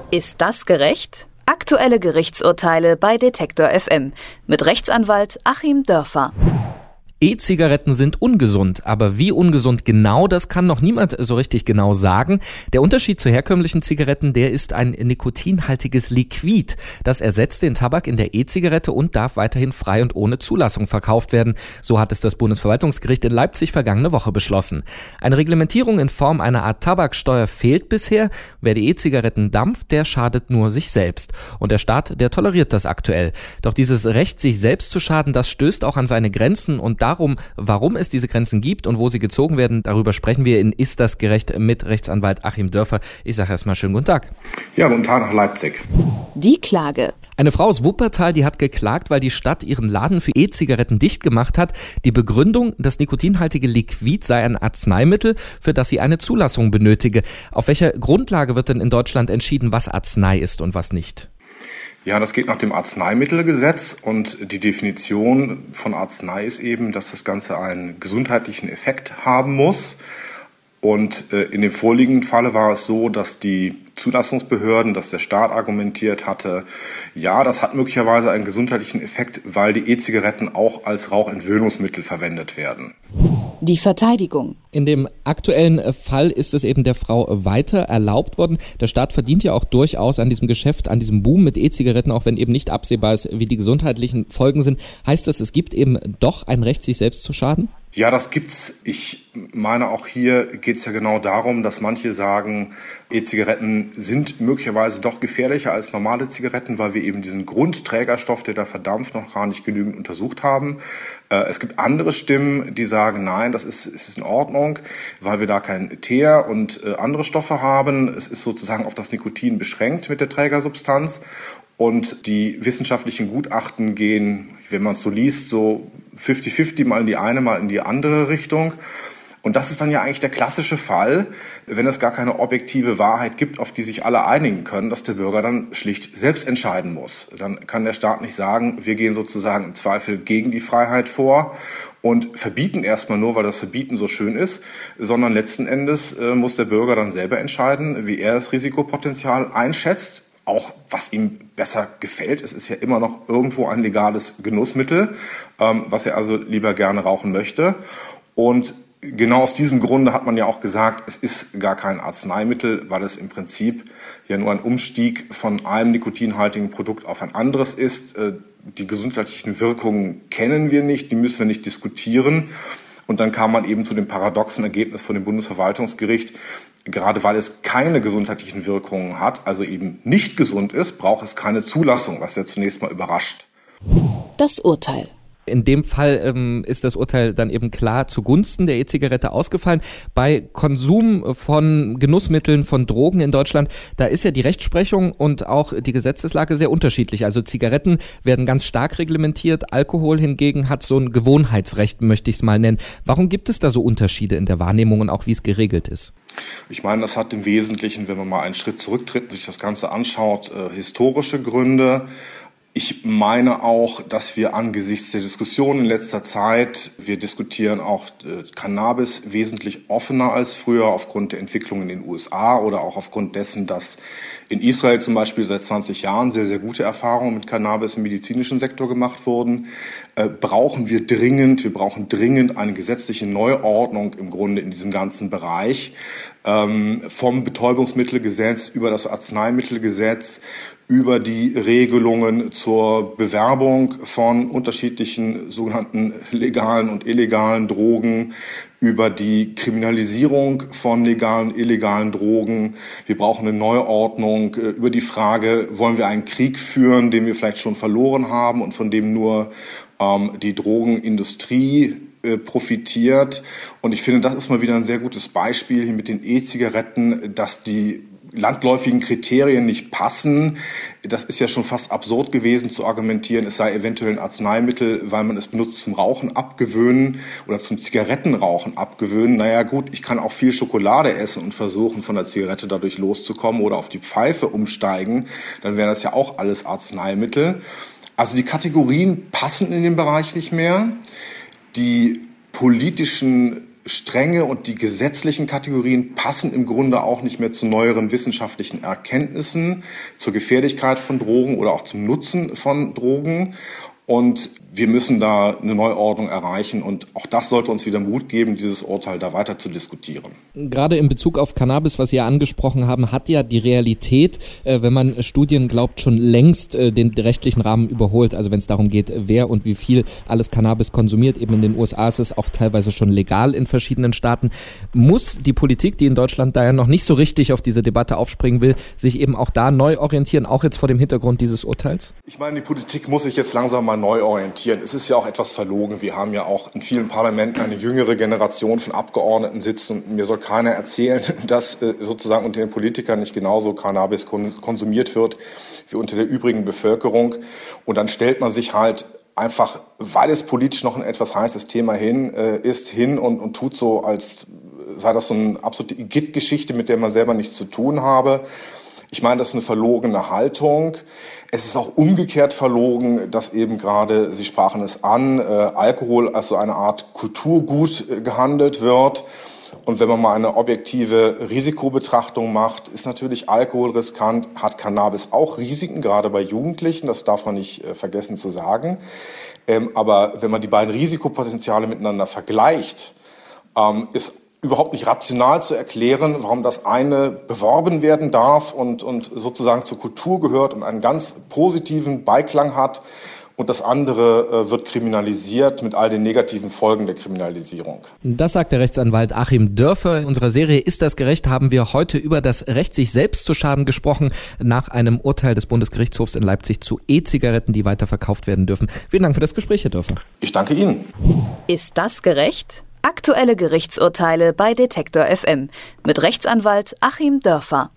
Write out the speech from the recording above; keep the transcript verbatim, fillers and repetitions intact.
Ist das gerecht? Aktuelle Gerichtsurteile bei Detektor F M mit Rechtsanwalt Achim Dörfer. E-Zigaretten sind ungesund, aber wie ungesund genau, das kann noch niemand so richtig genau sagen. Der Unterschied zu herkömmlichen Zigaretten, der ist ein nikotinhaltiges Liquid. Das ersetzt den Tabak in der E-Zigarette und darf weiterhin frei und ohne Zulassung verkauft werden. So hat es das Bundesverwaltungsgericht in Leipzig vergangene Woche beschlossen. Eine Reglementierung in Form einer Art Tabaksteuer fehlt bisher. Wer die E-Zigaretten dampft, der schadet nur sich selbst. Und der Staat, der toleriert das aktuell. Doch dieses Recht, sich selbst zu schaden, das stößt auch an seine Grenzen und darum, warum es diese Grenzen gibt und wo sie gezogen werden, darüber sprechen wir in Ist das gerecht mit Rechtsanwalt Achim Dörfer. Ich sage erstmal schönen guten Tag. Ja, guten Tag nach Leipzig. Die Klage. Eine Frau aus Wuppertal, die hat geklagt, weil die Stadt ihren Laden für E-Zigaretten dicht gemacht hat. Die Begründung, das nikotinhaltige Liquid sei ein Arzneimittel, für das sie eine Zulassung benötige. Auf welcher Grundlage wird denn in Deutschland entschieden, was Arznei ist und was nicht? Ja, das geht nach dem Arzneimittelgesetz und die Definition von Arznei ist eben, dass das Ganze einen gesundheitlichen Effekt haben muss. Und äh, in dem vorliegenden Falle war es so, dass die Zulassungsbehörden, dass der Staat argumentiert hatte, ja, das hat möglicherweise einen gesundheitlichen Effekt, weil die E-Zigaretten auch als Rauchentwöhnungsmittel verwendet werden. Die Verteidigung. In dem aktuellen Fall ist es eben der Frau weiter erlaubt worden. Der Staat verdient ja auch durchaus an diesem Geschäft, an diesem Boom mit E-Zigaretten, auch wenn eben nicht absehbar ist, wie die gesundheitlichen Folgen sind. Heißt das, es gibt eben doch ein Recht, sich selbst zu schaden? Ja, das gibt's. Ich meine, auch hier geht's ja genau darum, dass manche sagen, E-Zigaretten sind möglicherweise doch gefährlicher als normale Zigaretten, weil wir eben diesen Grundträgerstoff, der da verdampft, noch gar nicht genügend untersucht haben. Es gibt andere Stimmen, die sagen, nein, das ist, ist in Ordnung, weil wir da kein Teer und andere Stoffe haben. Es ist sozusagen auf das Nikotin beschränkt mit der Trägersubstanz. Und die wissenschaftlichen Gutachten gehen, wenn man es so liest, so fünfzig fünfzig, mal in die eine, mal in die andere Richtung. Und das ist dann ja eigentlich der klassische Fall, wenn es gar keine objektive Wahrheit gibt, auf die sich alle einigen können, dass der Bürger dann schlicht selbst entscheiden muss. Dann kann der Staat nicht sagen, wir gehen sozusagen im Zweifel gegen die Freiheit vor und verbieten erstmal nur, weil das Verbieten so schön ist, sondern letzten Endes äh, muss der Bürger dann selber entscheiden, wie er das Risikopotenzial einschätzt. Auch was ihm besser gefällt. Es ist ja immer noch irgendwo ein legales Genussmittel, ähm, was er also lieber gerne rauchen möchte. Und genau aus diesem Grunde hat man ja auch gesagt, es ist gar kein Arzneimittel, weil es im Prinzip ja nur ein Umstieg von einem nikotinhaltigen Produkt auf ein anderes ist. Äh, die gesundheitlichen Wirkungen kennen wir nicht, die müssen wir nicht diskutieren. Und dann kam man eben zu dem paradoxen Ergebnis von dem Bundesverwaltungsgericht, gerade weil es keine gesundheitlichen Wirkungen hat, also eben nicht gesund ist, braucht es keine Zulassung, was ja zunächst mal überrascht. Das Urteil. In dem Fall ähm, ist das Urteil dann eben klar zugunsten der E-Zigarette ausgefallen. Bei Konsum von Genussmitteln, von Drogen in Deutschland, da ist ja die Rechtsprechung und auch die Gesetzeslage sehr unterschiedlich. Also Zigaretten werden ganz stark reglementiert, Alkohol hingegen hat so ein Gewohnheitsrecht, möchte ich es mal nennen. Warum gibt es da so Unterschiede in der Wahrnehmung und auch wie es geregelt ist? Ich meine, das hat im Wesentlichen, wenn man mal einen Schritt zurücktritt und sich das Ganze anschaut, äh, historische Gründe. Ich meine auch, dass wir angesichts der Diskussion in letzter Zeit, wir diskutieren auch äh, Cannabis wesentlich offener als früher aufgrund der Entwicklung in den U S A oder auch aufgrund dessen, dass in Israel zum Beispiel seit zwanzig Jahren sehr, sehr gute Erfahrungen mit Cannabis im medizinischen Sektor gemacht wurden, äh, brauchen wir dringend, wir brauchen dringend eine gesetzliche Neuordnung im Grunde in diesem ganzen Bereich, ähm, vom Betäubungsmittelgesetz über das Arzneimittelgesetz, über die Regelungen zur Bewerbung von unterschiedlichen sogenannten legalen und illegalen Drogen, über die Kriminalisierung von legalen und illegalen Drogen. Wir brauchen eine Neuordnung über die Frage, wollen wir einen Krieg führen, den wir vielleicht schon verloren haben und von dem nur ähm, die Drogenindustrie äh, profitiert. Und ich finde, das ist mal wieder ein sehr gutes Beispiel hier mit den E-Zigaretten, dass die landläufigen Kriterien nicht passen. Das ist ja schon fast absurd gewesen zu argumentieren, es sei eventuell ein Arzneimittel, weil man es benutzt zum Rauchen abgewöhnen oder zum Zigarettenrauchen abgewöhnen. Naja gut, ich kann auch viel Schokolade essen und versuchen, von der Zigarette dadurch loszukommen oder auf die Pfeife umsteigen. Dann wären das ja auch alles Arzneimittel. Also die Kategorien passen in den Bereich nicht mehr. Die politischen Strenge und die gesetzlichen Kategorien passen im Grunde auch nicht mehr zu neueren wissenschaftlichen Erkenntnissen, zur Gefährlichkeit von Drogen oder auch zum Nutzen von Drogen. Und wir müssen da eine Neuordnung erreichen und auch das sollte uns wieder Mut geben, dieses Urteil da weiter zu diskutieren. Gerade in Bezug auf Cannabis, was Sie ja angesprochen haben, hat ja die Realität, äh, wenn man Studien glaubt, schon längst äh, den rechtlichen Rahmen überholt. Also wenn es darum geht, wer und wie viel alles Cannabis konsumiert. Eben in den U S A ist es auch teilweise schon legal in verschiedenen Staaten. Muss die Politik, die in Deutschland da ja noch nicht so richtig auf diese Debatte aufspringen will, sich eben auch da neu orientieren, auch jetzt vor dem Hintergrund dieses Urteils? Ich meine, die Politik muss sich jetzt langsam mal neu orientieren. Es ist ja auch etwas verlogen. Wir haben ja auch in vielen Parlamenten eine jüngere Generation von Abgeordneten sitzen. Und mir soll keiner erzählen, dass äh, sozusagen unter den Politikern nicht genauso Cannabis konsumiert wird wie unter der übrigen Bevölkerung. Und dann stellt man sich halt einfach, weil es politisch noch ein etwas heißes Thema hin äh, ist, hin und, und tut so, als sei das so eine absolute Igitt-Geschichte, mit der man selber nichts zu tun habe. Ich meine, das ist eine verlogene Haltung. Es ist auch umgekehrt verlogen, dass eben gerade, Sie sprachen es an, äh, Alkohol als so eine Art Kulturgut äh, gehandelt wird. Und wenn man mal eine objektive Risikobetrachtung macht, ist natürlich Alkohol riskant, hat Cannabis auch Risiken, gerade bei Jugendlichen, das darf man nicht äh, vergessen zu sagen. Ähm, aber wenn man die beiden Risikopotenziale miteinander vergleicht, ähm, ist überhaupt nicht rational zu erklären, warum das eine beworben werden darf und, und sozusagen zur Kultur gehört und einen ganz positiven Beiklang hat und das andere äh, wird kriminalisiert mit all den negativen Folgen der Kriminalisierung. Das sagt der Rechtsanwalt Achim Dörfer. In unserer Serie Ist das gerecht haben wir heute über das Recht, sich selbst zu schaden gesprochen, nach einem Urteil des Bundesgerichtshofs in Leipzig zu E-Zigaretten, die weiterverkauft werden dürfen. Vielen Dank für das Gespräch, Herr Dörfer. Ich danke Ihnen. Ist das gerecht? Aktuelle Gerichtsurteile bei Detektor F M mit Rechtsanwalt Achim Dörfer.